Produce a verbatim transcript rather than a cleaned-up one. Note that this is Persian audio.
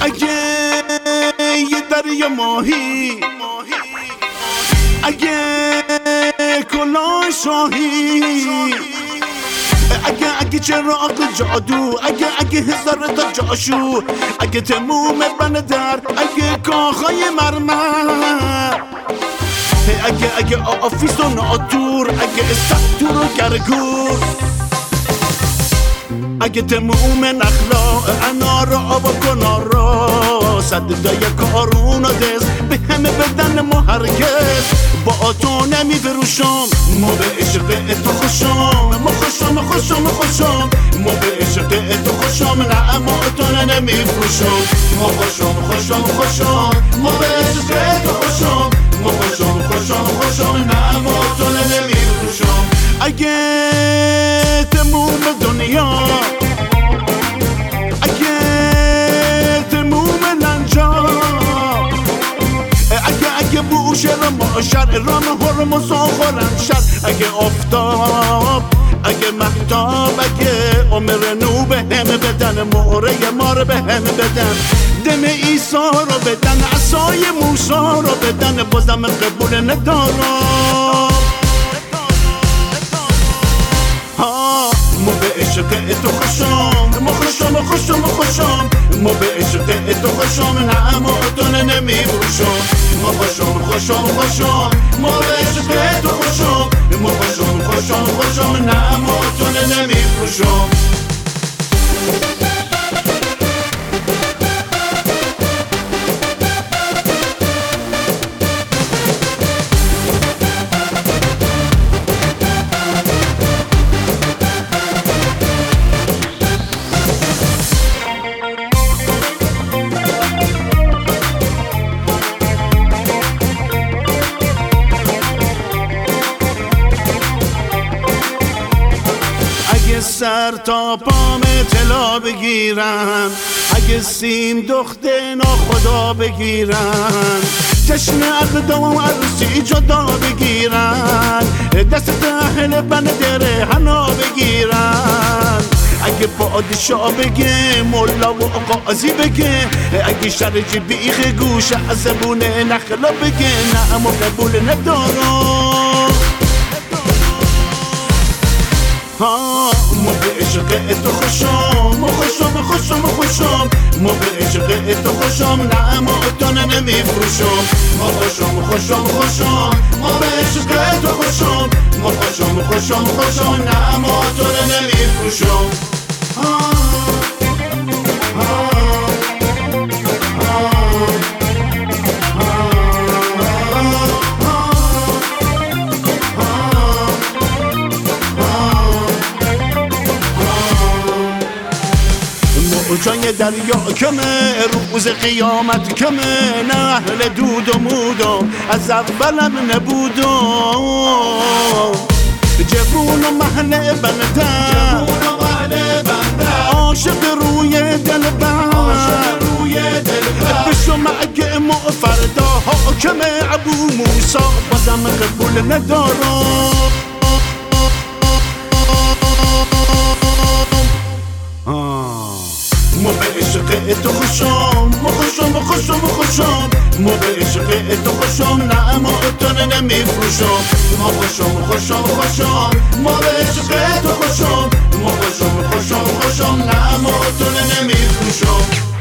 اگه یه دریا ماهی، اگه کلاه شاهی، اگه اگه چراغ جادو، اگه اگه هزار تا جاشو، اگه تموم بندر، اگه کاخای مرمر، اگه اگه آفیس و ناتور، اگه استاتور و گرگور، اگه تموم نخلا انار آب و کنارا، صدای کارون و دست به همه بدن ما هرگز با تو نمی فروشم. ما به عشق تو خوشم، ما خوشم خوشم خوشم، ما به عشق تو خوشم، نه اما تو نمی فروشم. ما خوشم خوشم خوشم، ما به عشق تو خوشم، ما خوشم خوشم خوشم، نه اما تو نمی فروشم. اگه تموم دنیا، اگه تموم لنجا، اگه اگه بوشه را ماشر رام هرم و ساخورن شر، اگه افتاب، اگه محتاب، اگه عمر نو به هم بدن، موره ما رو به هم بدن، دم ایسا رو بدن، عصای موسا رو بدن، بازم قبول ندارم. ما به عشق تو خوشم، ما خوشم خوشم خوشم، ما به عشق تو خوشم، نه اما تو نمی فروشم. ما خوشم خوشم خوشم، ما به عشق تو خوشم، ما خوشم خوشم خوشم، نه اما تو نمی فروشم. سر تا پام طلا بگیرن، اگه سیم دخته ناخدا بگیرن، جشن اقدام و عروسی جدا بگیرن، دست اهل بندر حنا بگیرن، اگه پادشاه بگه مولا و قاضی بگه، اگه شرجی بیخ گوش از زبون نخلا بگه، نه اما قبول ندارم. ما به عشق تو خوشم، ما خوشم خوشم خوشم، ما به عشق تو خوشم، نه اما تو نمی فروشم. ما خوشم خوشم خوشم، ما به عشق تو خوشم، ما خوشم خوشم خوشم، نه اما تو نمی فروشم. جای دریا کمه، روز قیامت کمه، نه اهل دود و مودو از اولم نبودو، جبون و محل بندن، عاشق روی دل بند، بشو مگه ما فردا حاکم ابو موسا، بازم قبول ندارم. ما به عشق تو خوشم، ما خوشم خوشم خوشم، ما به عشق تو خوشم، نه اما تو نمی فروشم. ما خوشم خوشم خوشم، ما به عشق تو خوشم، ما خوشم خوشم خوشم، نه اما تو نمی فروشم.